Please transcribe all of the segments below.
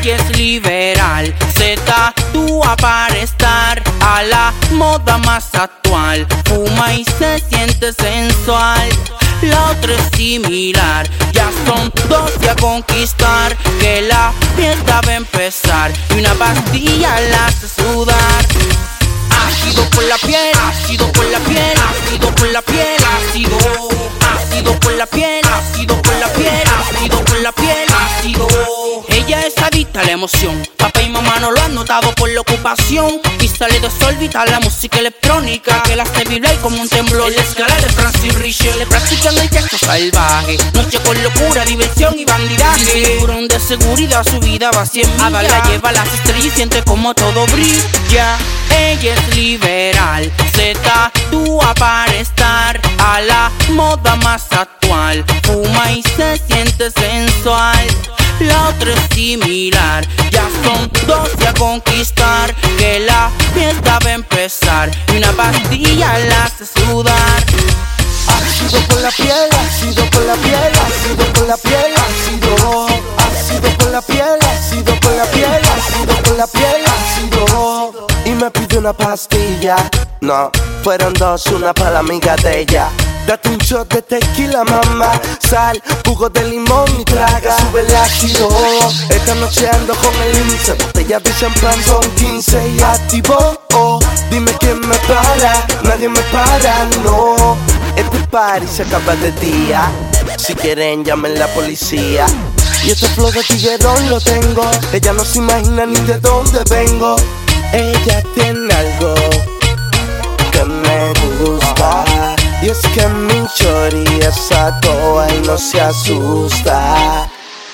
Ella es liberal, se tatúa para estar a la moda más actual. Fuma y se siente sensual. La otra es similar, ya son dos y a conquistar. Que la fiesta va a empezar y una pastilla la hace sudar. Ácido por la piel, ácido por la piel, ácido por la piel, ácido. Ácido por la piel, ácido por la piel, ácido por la piel, ácido. Ella es adicta a la emoción, papá y mamá no lo han notado por la ocupación. Y sale desorbitada la música electrónica que la hace vibrar como un temblor. En la escala de Francis Richard le practican el texto salvaje. Noche con locura, diversión y bandidaje. Sin cinturón de seguridad su vida va a 100 millas. A bala lleva las estrellas y siente como todo brilla. Ella es liberal, se tatúa para estar a la moda más actual. Fuma y se siente sensual. La otra es similar, ya son dos y a conquistar. Que la fiesta va a empezar y una pastilla la hace sudar. Ácido por la piel, ácido por la piel, ácido por la piel, ácido. Ácido por la piel, ácido por la piel, ácido por la piel, ácido. Y me pidió una pastilla, no, fueron dos, una para la amiga de ella. Date un shot de tequila, mamá, sal, jugo de limón y traga. Sube el ácido, esta noche ando con el índice. Botellas de champán son 15 y activo. Oh, dime quién me para, nadie me para, no. Este party se acaba de día. Si quieren llamen la policía. Y este flow de tiguerón lo tengo. Ella no se imagina ni de dónde vengo. Ella tiene algo que me gusta. Y es que mi chori es a toa y no se asusta.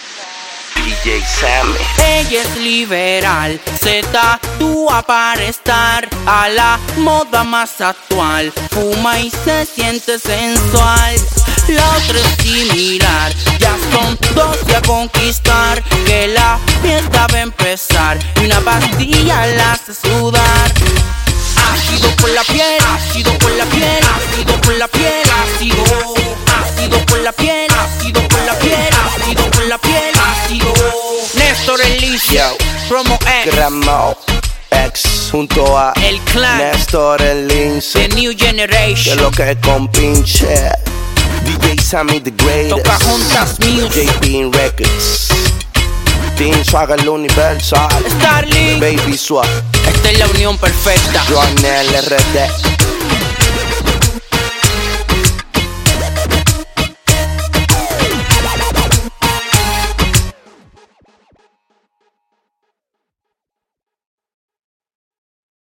DJ Sammy. Ella es liberal, se tatúa para estar a la moda más actual. Fuma y se siente sensual. La otra es similar, ya son dos y a conquistar. Que la fiesta va a empezar y una pastilla la hace sudar. Ácido por la piel, ácido por la piel, ácido por la piel, ácido. Ácido por la piel, ácido por la piel, ácido por la piel, ácido. Néstor el Lince, Promo X, Gramo X junto a El Clan, Néstor el Lince, The New que Generation, lo que con pinche DJ Sammy the Greatest, Toca Juntas Music, JP Records, Team Swagger el Universal, Starling, Baby Swag, esta es la unión perfecta. Joan LRD.